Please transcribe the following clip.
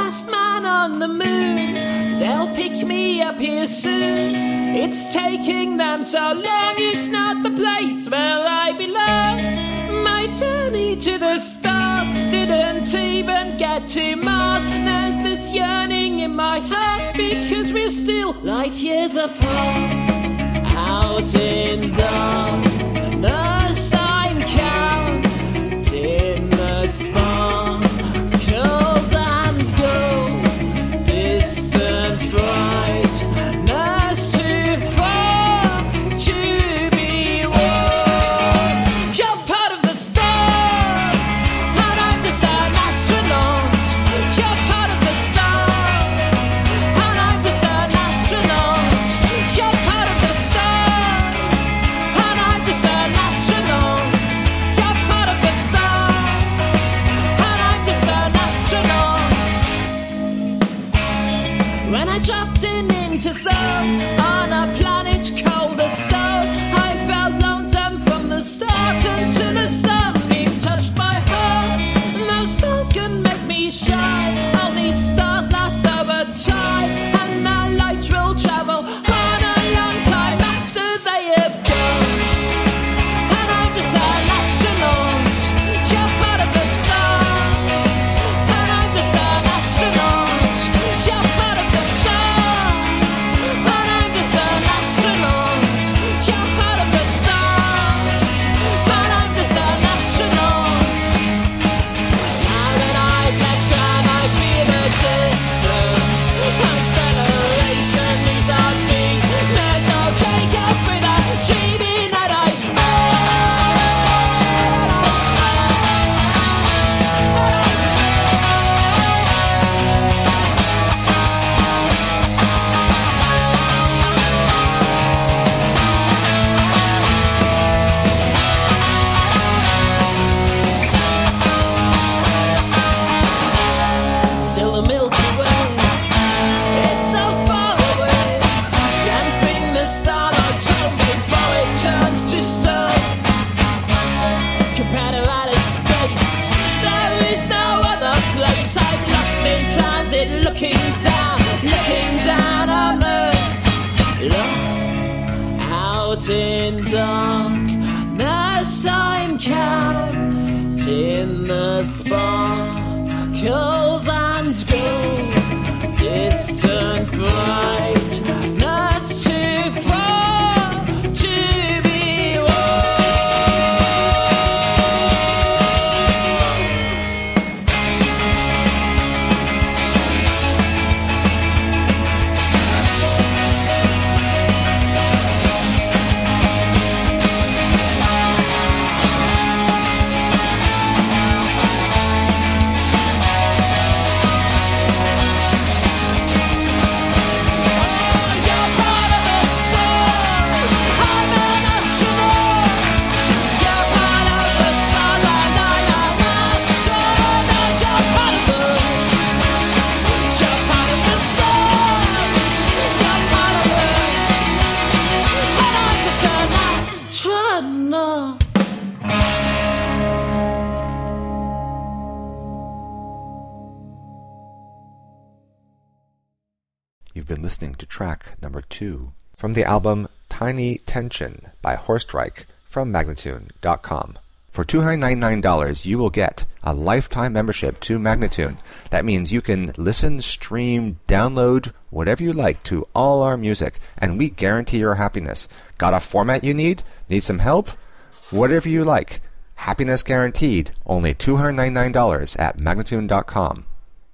last man on the moon. They'll pick me up here soon. It's taking them so long, it's not the place where I belong. My journey to the stars didn't even get to Mars. There's this yearning in my heart because we're still light years apart. Out in darkness I'm counting the sparkles and gold, distant brightness too far to be warm. You're part of the stars, and I'm just an astronaut. You're part of the stars, and I'm just an astronaut. You're part of the stars, and I'm just an astronaut. You're part of the stars, and I'm just an astronaut. When I dropped into zone on a planet cold as stone, I felt lonesome from the start until the sunbeam touched my heart. No stars can make me shine, only stars last over time, and their light will travel on a long time after they have gone. And I'm just an astronaut. You're part of the stars, and I'm just an astronaut. You're part of the stars, and I'm just an astronaut. You're part of the stars, and I'm just an astronaut. Now that I've left and I feel the distance, acceleration needs a beat. There's no takeoff without dreaming that I still the Milky Way. It's so far away. Can't bring the starlight home before it turns to stone. Compared to outer space, there is no other place. I'm lost in transit, looking down on Earth. Lost out in darkness, I'm counting the sparkles and gold, distant brightness too far to be You're part of the stars, I'm an astronaut. You're part of the stars, and I'm an astronaut. You're part of the stars, you're part of the, and I'm just an astronaut. You've been listening to track number 2 from the album Tiny Tension by Horstreich from Magnatune.com. For $299, you will get a lifetime membership to Magnatune. That means you can listen, stream, download, whatever you like to all our music, and we guarantee your happiness. Got a format you need? Need some help? Whatever you like. Happiness guaranteed. Only $299 at Magnatune.com.